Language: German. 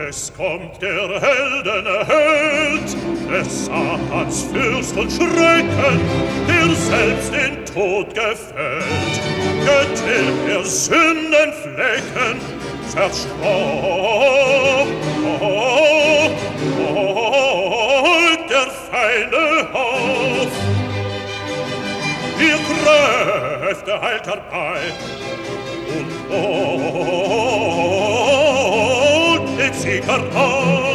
Es kommt der Heldenheld, des Satans Fürst und Schrecken, der selbst den Tod gefällt. Getilgt der Sündenflecken, zerstreut der Feinde auf. Ihr Kräfte heilt herbei und holt den Sieg heraus.